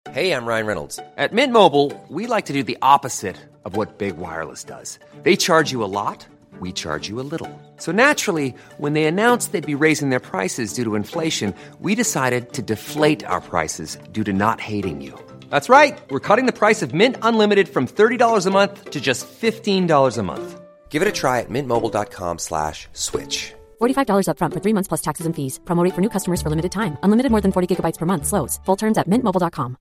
Hey, I'm Ryan Reynolds. At Mint Mobile, we like to do the opposite of what Big Wireless does. They charge you a lot, we charge you a little. So naturally, when they announced they'd be raising their prices due to inflation, we decided to deflate our prices due to not hating you. That's right. We're cutting the price of Mint Unlimited from $30 a month to just $15 a month. Give it a try at mintmobile.com/switch. $45 up front for 3 months plus taxes and fees. Promo rate for new customers for limited time. Unlimited more than 40 gigabytes per month. Slows full terms at mintmobile.com.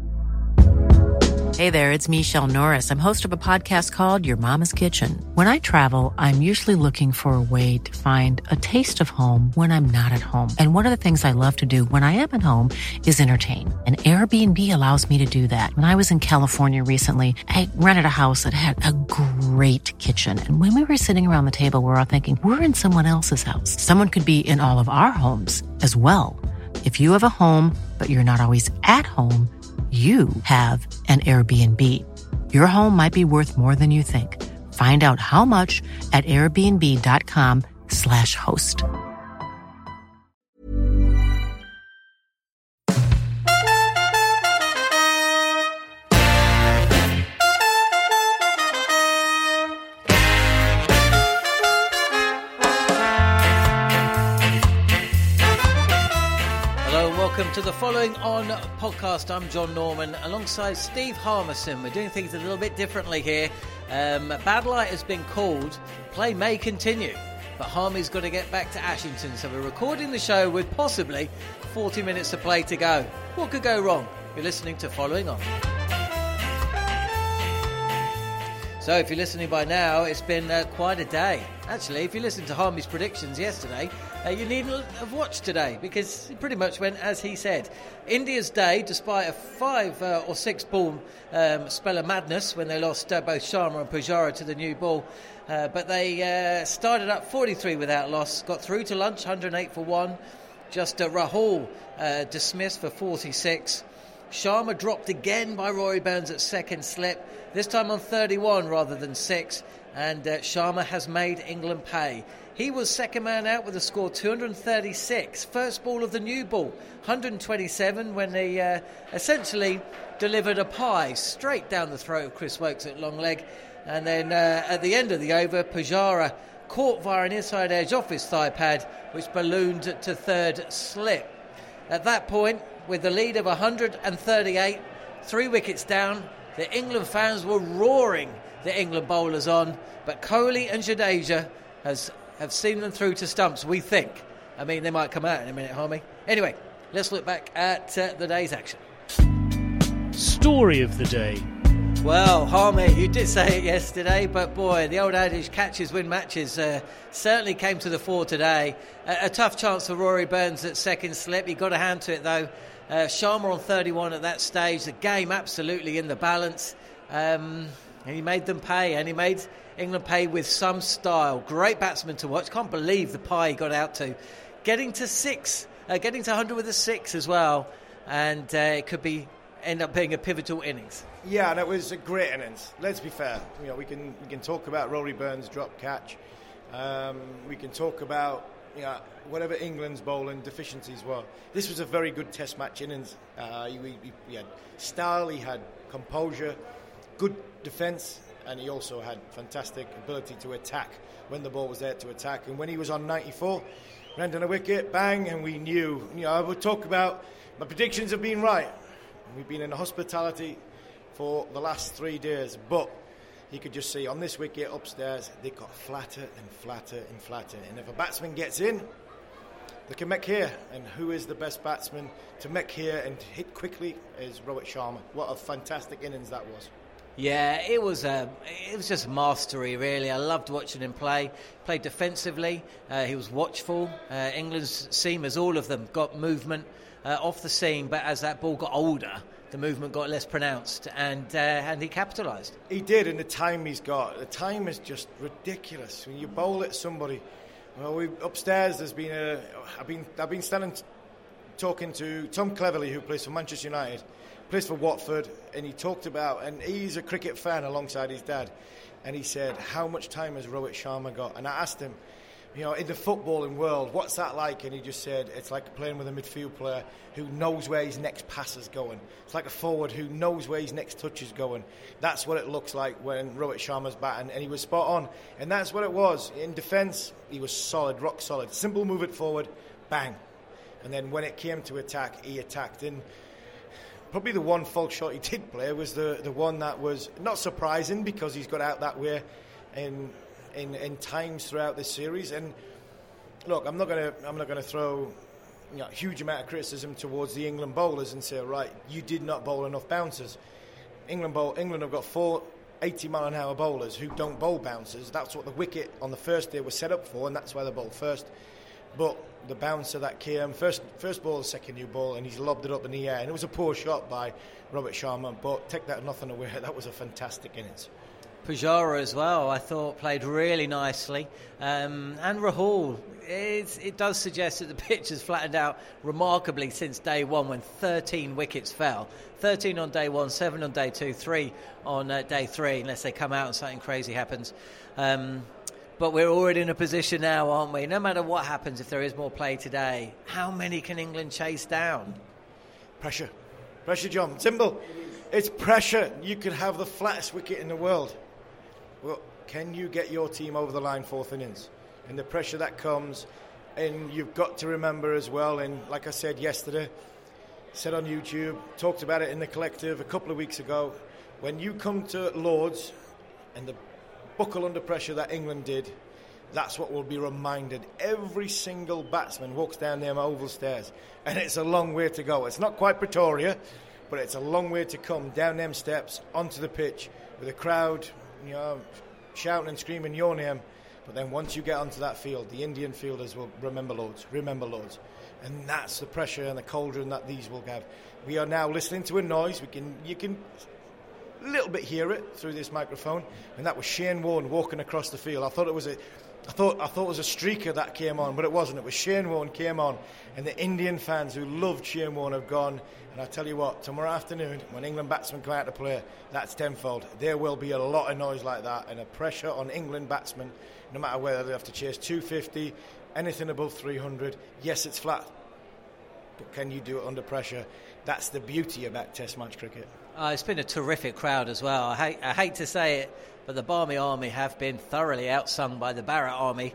Hey there, it's Michelle Norris. I'm host of a podcast called Your Mama's Kitchen. When I travel, I'm usually looking for a way to find a taste of home when I'm not at home. And one of the things I love to do when I am at home is entertain. And Airbnb allows me to do that. When I was in California recently, I rented a house that had a great kitchen. And when we were sitting around the table, we're all thinking, we're in someone else's house. Someone could be in all of our homes as well. If you have a home, but you're not always at home, you have an Airbnb. Your home might be worth more than you think. Find out how much at airbnb.com/host. Welcome to the Following On podcast. I'm John Norman alongside Steve Harmison. We're doing things a little bit differently here. Bad light has been called. Play may continue, but Harmy's got to get back to Ashington, so we're recording the show with possibly 40 minutes of play to go. What could go wrong? You're listening to Following On. So if you're listening by now, it's been quite a day. Actually, if you listened to Harmy's predictions yesterday, you needn't have watched today because it pretty much went as he said. India's day, despite a 5 or 6 ball spell of madness when they lost both Sharma and Pujara to the new ball, but they started up 43 without loss, got through to lunch, 108 for 1. Just Rahul dismissed for 46. Sharma dropped again by Rory Burns at second slip, this time on 31 rather than 6, and Sharma has made England pay. He was second man out with a score 236. First ball of the new ball, 127, when they essentially delivered a pie straight down the throat of Chris Woakes at long leg. And then at the end of the over, Pujara caught via an inside edge off his thigh pad, which ballooned to third slip. At that point, with the lead of 138, 3 wickets down, the England fans were roaring the England bowlers on, but Kohli and Jadeja have seen them through to stumps, we think. I mean, they might come out in a minute, Harmy. Anyway, let's look back at the day's action. Story of the day. Well, Harmy, you did say it yesterday, but boy, the old adage, catches win matches, certainly came to the fore today. A tough chance for Rory Burns at second slip. He got a hand to it, though. Sharma on 31 at that stage. The game absolutely in the balance. And he made them pay, and he made England pay with some style. Great batsman to watch. Can't believe the pie he got out to. Getting to 100 with a 6 as well. And it could end up being a pivotal innings. Yeah, and it was a great innings. Let's be fair. You know, we can talk about Rory Burns' drop catch. We can talk about whatever England's bowling deficiencies were. This was a very good Test match innings. He had style, he had composure, good defence, and he also had fantastic ability to attack when the ball was there to attack. And when he was on 94, ran down a wicket, bang, and we knew. I would talk about my predictions have been right. We've been in hospitality for the last 3 days, but you could just see on this wicket upstairs, they got flatter and flatter and flatter. And if a batsman gets in, they can make here. And who is the best batsman to make here and hit quickly is Rohit Sharma. What a fantastic innings that was. Yeah, it was just mastery, really. I loved watching him play. Played defensively. He was watchful. England's seamers, all of them, got movement off the seam. But as that ball got older, the movement got less pronounced, and he capitalised. He did, and the time he's got. The time is just ridiculous. When you bowl at somebody, upstairs there's been I've been standing talking to Tom Cleverley, who plays for Manchester United, plays for Watford, and he talked about, and he's a cricket fan alongside his dad, and he said, how much time has Rohit Sharma got? And I asked him, in the footballing world, what's that like? And he just said, it's like playing with a midfield player who knows where his next pass is going. It's like a forward who knows where his next touch is going. That's what it looks like when Rohit Sharma's batting, and he was spot on. And that's what it was. In defence, he was solid, rock solid. Simple move it forward, bang. And then when it came to attack, he attacked. And probably the one false shot he did play was the one that was not surprising, because he's got out that way in times throughout this series. And look, I'm not going to throw a huge amount of criticism towards the England bowlers and say, right, you did not bowl enough bouncers. England have got 4 80-mile-an-hour bowlers who don't bowl bouncers. That's what the wicket on the first day was set up for, and that's why they bowled first. But the bouncer that came first ball, second new ball, and he's lobbed it up in the air, and it was a poor shot by Rohit Sharma, but take that nothing away, that was a fantastic innings. Pujara as well, I thought, played really nicely. And Rahul, it does suggest that the pitch has flattened out remarkably since day one, when 13 wickets fell. 13 on day one, 7 on day two, 3 on day 3, unless they come out and something crazy happens. But we're already in a position now, aren't we? No matter what happens, if there is more play today, how many can England chase down? Pressure, John. Simple. It's pressure. You could have the flattest wicket in the world. Well, can you get your team over the line 4th innings? And the pressure that comes, and you've got to remember as well, and like I said yesterday, said on YouTube, talked about it in the collective a couple of weeks ago, when you come to Lords and the buckle under pressure that England did, that's what we'll be reminded. Every single batsman walks down them oval stairs, and it's a long way to go. It's not quite Pretoria, but it's a long way to come down them steps onto the pitch with a crowd, shouting and screaming your name. But then once you get onto that field, the Indian fielders will remember Lords, and that's the pressure and the cauldron that these will have. We are now listening to a noise. You can a little bit hear it through this microphone, and that was Shane Warne walking across the field. I thought it was a streaker that came on, but it wasn't. It was Shane Warne came on, and the Indian fans who loved Shane Warne have gone. And I tell you what, tomorrow afternoon when England batsmen come out to play, that's tenfold. There will be a lot of noise like that, and a pressure on England batsmen, no matter whether they have to chase 250, anything above 300. Yes, it's flat, but can you do it under pressure? That's the beauty about Test match cricket. It's been a terrific crowd as well. I hate to say it, but the Barmy Army have been thoroughly outsung by the Barrett Army,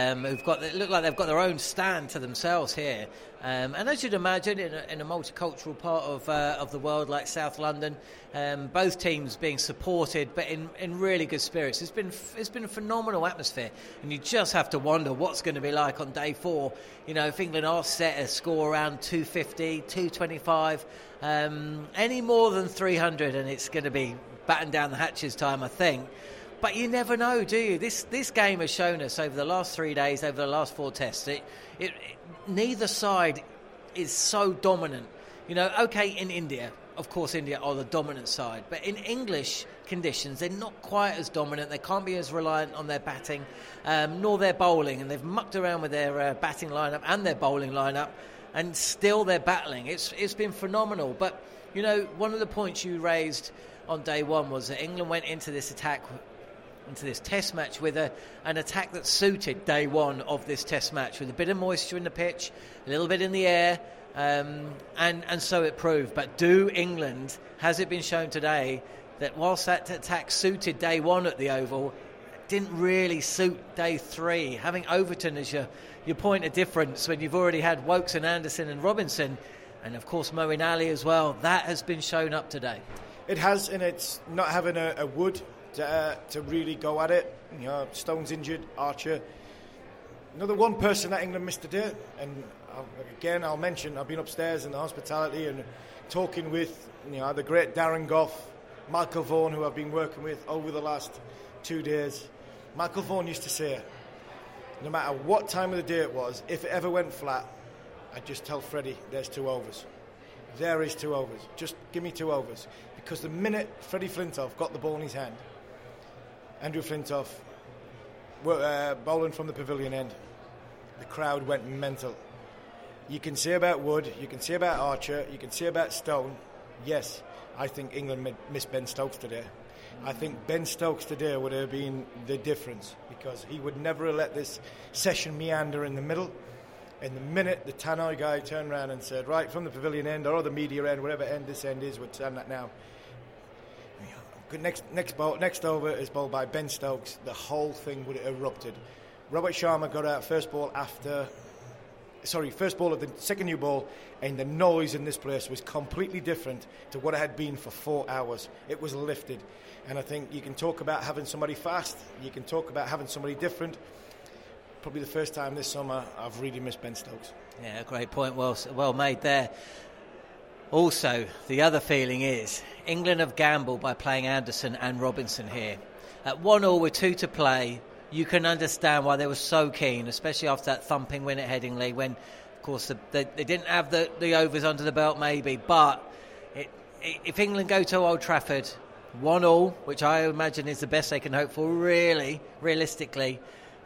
look like they've got their own stand to themselves here. And as you'd imagine, in a multicultural part of the world like South London, both teams being supported, but in really good spirits. It's been a phenomenal atmosphere, and you just have to wonder what's going to be like on day 4. If England are set a score around 250, 225, any more than 300, and it's going to be batten down the hatches time, I think. But you never know, do you? This game has shown us over the last 3 days, over the last 4 tests, neither side is so dominant. Okay, in India, of course, India are the dominant side, but in English conditions, they're not quite as dominant. They can't be as reliant on their batting, nor their bowling, and they've mucked around with their batting lineup and their bowling lineup, and still they're battling. It's been phenomenal. But one of the points you raised on day 1 was that England went into this attack, into this test match, with an attack that suited day 1 of this test match, with a bit of moisture in the pitch, a little bit in the air, and so it proved. But has it been shown today that whilst that attack suited day 1 at the Oval, it didn't really suit day 3, having Overton as your point of difference when you've already had Wokes and Anderson and Robinson, and of course Moeen Ali as well. That has been shown up today. It has, and it's not having a Wood to really go at it. Stone's injured, Archer. Another one person that England missed today, and I'll mention, I've been upstairs in the hospitality and talking with the great Darren Gough, Michael Vaughan, who I've been working with over the last 2 days. Michael Vaughan used to say, no matter what time of the day it was, if it ever went flat, I'd just tell Freddie, there's 2 overs. There is 2 overs. Just give me 2 overs. Because the minute Freddie Flintoff got the ball in his hand, Andrew Flintoff bowling from the pavilion end, the crowd went mental. You can say about Wood, you can say about Archer, you can say about Stone, yes, I think England missed Ben Stokes today. I think Ben Stokes today would have been the difference, because he would never have let this session meander in the middle. In the minute the Tannoy guy turned around and said, right, from the pavilion end or the media end, whatever end this end is, we'll turn that now. Next over is bowled by Ben Stokes. The whole thing would have erupted. Robert Sharma got out first ball of the second new ball, and the noise in this place was completely different to what it had been for 4 hours. It was lifted. And I think you can talk about having somebody fast, you can talk about having somebody different. Probably the first time this summer I've really missed Ben Stokes. Yeah, great point, well made there. Also, the other feeling is England have gambled by playing Anderson and Robinson here. At 1-1 with 2 to play, you can understand why they were so keen, especially after that thumping win at Headingley, when, of course, they didn't have the overs under the belt maybe, but if England go to Old Trafford 1-1, which I imagine is the best they can hope for, really, realistically,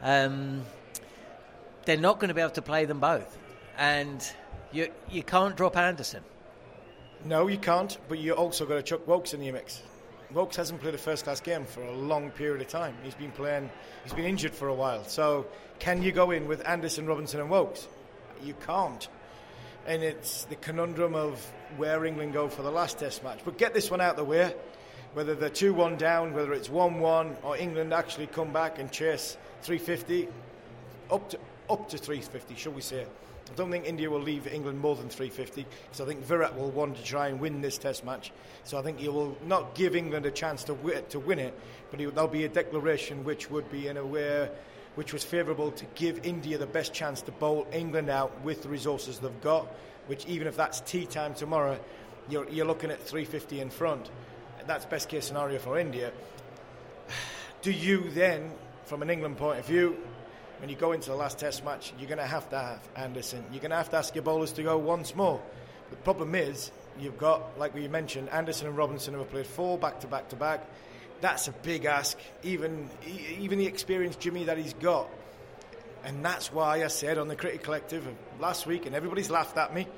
they're not going to be able to play them both. And you can't drop Anderson. No, you can't, but you also got to chuck Woakes in your mix. Woakes hasn't played a first-class game for a long period of time. He's been injured for a while. So can you go in with Anderson, Robinson and Woakes? You can't. And it's the conundrum of where England go for the last test match. But get this one out of the way. Whether they're 2-1 down, whether it's 1-1, or England actually come back and chase 350, up to 350, shall we say. I don't think India will leave England more than 350, because I think Virat will want to try and win this test match. So I think he will not give England a chance to win it, but there'll be a declaration which would be in a way which was favourable to give India the best chance to bowl England out with the resources they've got, which even if that's tea time tomorrow, you're looking at 350 in front. That's best case scenario for India. Do you then, from an England point of view, when you go into the last test match, you're going to have Anderson. You're going to have to ask your bowlers to go once more. The problem is, you've got, like we mentioned, Anderson and Robinson who have played 4 back-to-back-to-back. That's a big ask, even the experienced Jimmy that he's got. And that's why I said on the Cricket Collective last week, and everybody's laughed at me,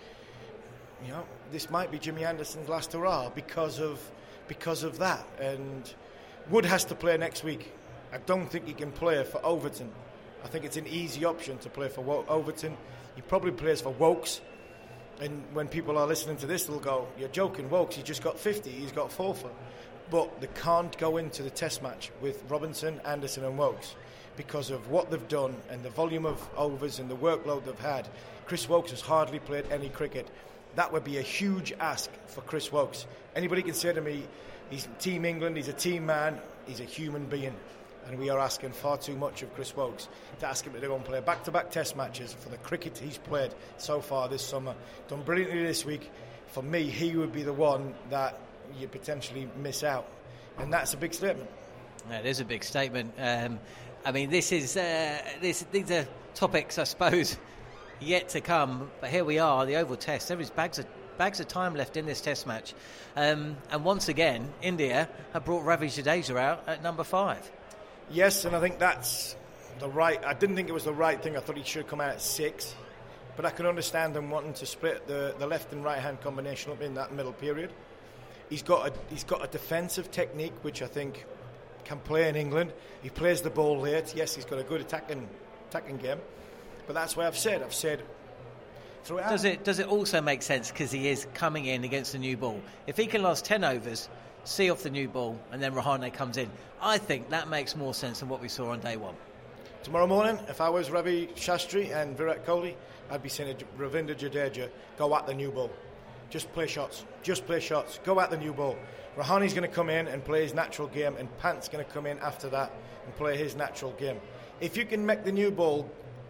this might be Jimmy Anderson's last hurrah because of that. And Wood has to play next week. I don't think he can play for Overton. I think it's an easy option to play for Overton. He probably plays for Woakes. And when people are listening to this, they'll go, you're joking, Woakes, he just got 50, he's got 4 for. But they can't go into the test match with Robinson, Anderson and Woakes because of what they've done and the volume of overs and the workload they've had. Chris Woakes has hardly played any cricket. That would be a huge ask for Chris Woakes. Anybody can say to me, he's Team England, he's a team man, he's a human being. And we are asking far too much of Chris Woakes to ask him to go and play back-to-back test matches for the cricket he's played so far this summer. Done brilliantly this week. For me, he would be the one that you potentially miss out. And that's a big statement. It is a big statement. I mean, these are topics, I suppose, yet to come. But here we are, the Oval Test. There is bags of time left in this test match. And once again, India have brought Ravi Jadeja out at number 5. Yes, and I think that's the right... I didn't think it was the right thing. I thought he should come out at 6. But I can understand them wanting to split the left and right-hand combination up in that middle period. He's got a defensive technique, which I think can play in England. He plays the ball late. Yes, he's got a good attacking game. But that's why I've said throughout... Does it also make sense because he is coming in against the new ball? If he can last 10 overs... see off the new ball, and then Rahane comes in. I think that makes more sense than what we saw on day one. Tomorrow morning, if I was Ravi Shastri and Virat Kohli, I'd be saying to Ravindra Jadeja, go at the new ball. Just play shots. Go at the new ball. Rahane's going to come in and play his natural game, and Pant's going to come in after that and play his natural game. If you can make the new ball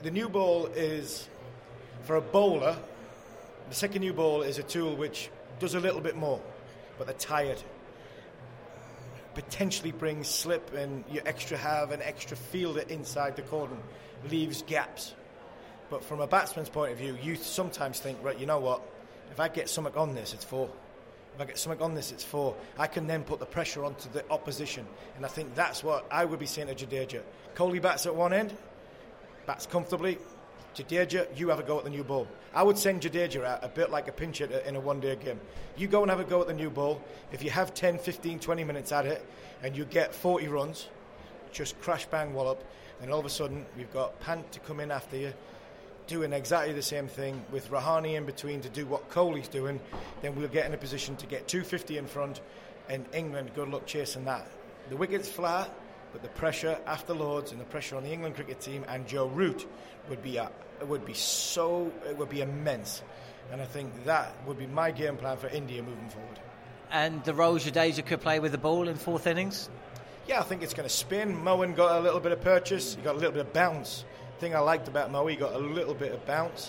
is, for a bowler, the second new ball is a tool which does a little bit more, but they're tired. Potentially brings slip, and you have an extra fielder inside the cordon, leaves gaps. But from a batsman's point of view, you sometimes think, right, you know what, if I get something on this, it's 4. If I get something on this, it's 4. I can then put the pressure onto the opposition, and I think that's what I would be saying to Jadeja. Kohli bats at one end, bats comfortably, Jadeja, you have a go at the new ball. I would send Jadeja out a bit like a pinch hitter in a one-day game. You go and have a go at the new ball. If you have 10, 15, 20 minutes at it and you get 40 runs, just crash, bang, wallop, then all of a sudden we've got Pant to come in after you, doing exactly the same thing with Rahane in between to do what Kohli's doing. Then we'll get in a position to get 250 in front, and England, good luck chasing that. The wicket's flat, but the pressure after Lords and the pressure on the England cricket team and Joe Root would be immense. And I think that would be my game plan for India moving forward. And the role Jadeja could play with the ball in fourth innings? Yeah, I think it's going to spin. Moeen got a little bit of purchase. He got a little bit of bounce. The thing I liked about Moeen, he got a little bit of bounce.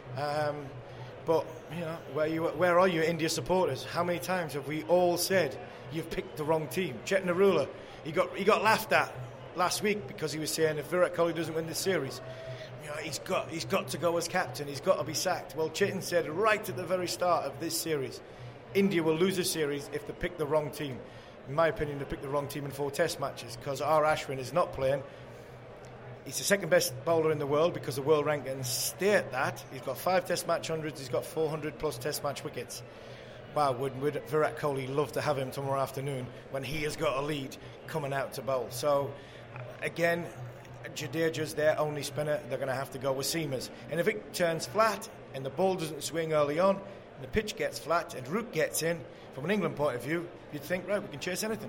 But, you know, where are you India supporters? How many times have we all said you've picked the wrong team? Chet Narula, he got laughed at last week because he was saying if Virat Kohli doesn't win this series, you know, he's got to go as captain. He's got to be sacked. Well, Chetan said right at the very start of this series, India will lose this series if they pick the wrong team. In my opinion, they picked the wrong team in 4 test matches because R. Ashwin is not playing. He's the second best bowler in the world because the world rankings state that. He's got 5 test match hundreds, he's got 400 plus test match wickets. Wow, would Virat Kohli love to have him tomorrow afternoon when he has got a lead coming out to bowl. So, again, Jadeja's their only spinner. They're going to have to go with seamers. And if it turns flat and the ball doesn't swing early on and the pitch gets flat and Root gets in, from an England point of view, you'd think, right, we can chase anything.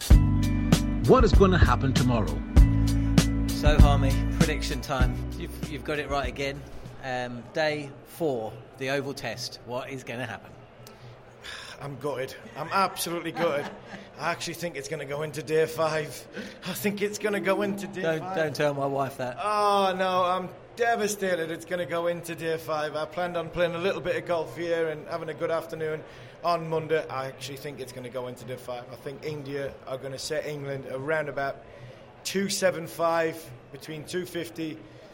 What is going to happen tomorrow? So, Harmy, prediction time. You've got it right again. Day 4, the Oval Test. What is going to happen? I'm gutted. I'm absolutely gutted. I actually think it's going to go into day 5. I think it's going to go into day 5. Don't tell my wife that. Oh, no, I'm devastated it's going to go into day 5. I planned on playing a little bit of golf here and having a good afternoon on Monday. I actually think it's going to go into day 5. I think India are going to set England around about 275, between 250,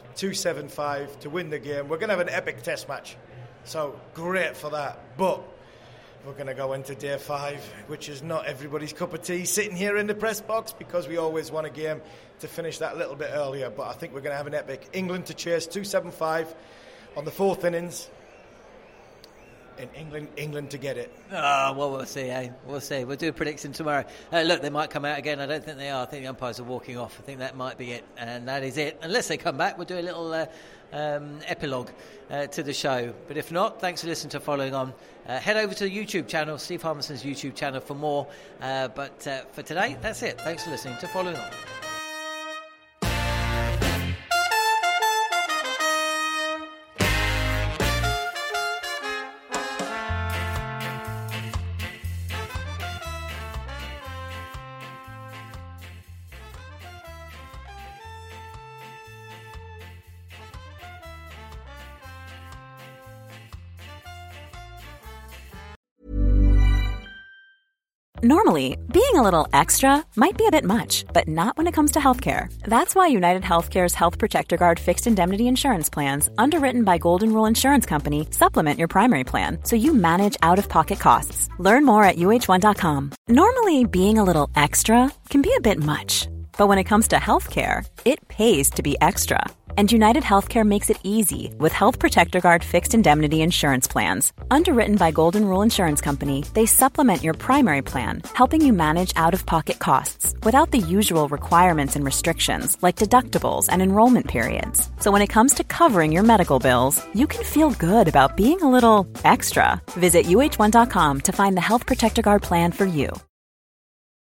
275 to win the game. We're going to have an epic test match. So, great for that. But we're going to go into day 5, which is not everybody's cup of tea, sitting here in the press box because we always want a game to finish that little bit earlier. But I think we're going to have an epic. England to chase 275 on the 4th innings. And England to get it. Oh, well, we'll see, eh? We'll see. We'll do a prediction tomorrow. Look, they might come out again. I don't think they are. I think the umpires are walking off. I think that might be it. And that is it. Unless they come back, we'll do a little epilogue to the show. But if not, thanks for listening to Following On. Head over to the YouTube channel, Steve Harmison's YouTube channel, for more. But for today, that's it. Thanks for listening to Following On. Normally, being a little extra might be a bit much, but not when it comes to healthcare. That's why United Healthcare's Health Protector Guard fixed indemnity insurance plans, underwritten by Golden Rule Insurance Company, supplement your primary plan so you manage out-of-pocket costs. Learn more at UH1.com. Normally, being a little extra can be a bit much, but when it comes to healthcare, it pays to be extra. And United Healthcare makes it easy with Health Protector Guard fixed indemnity insurance plans. Underwritten by Golden Rule Insurance Company, they supplement your primary plan, helping you manage out-of-pocket costs without the usual requirements and restrictions like deductibles and enrollment periods. So when it comes to covering your medical bills, you can feel good about being a little extra. Visit UH1.com to find the Health Protector Guard plan for you.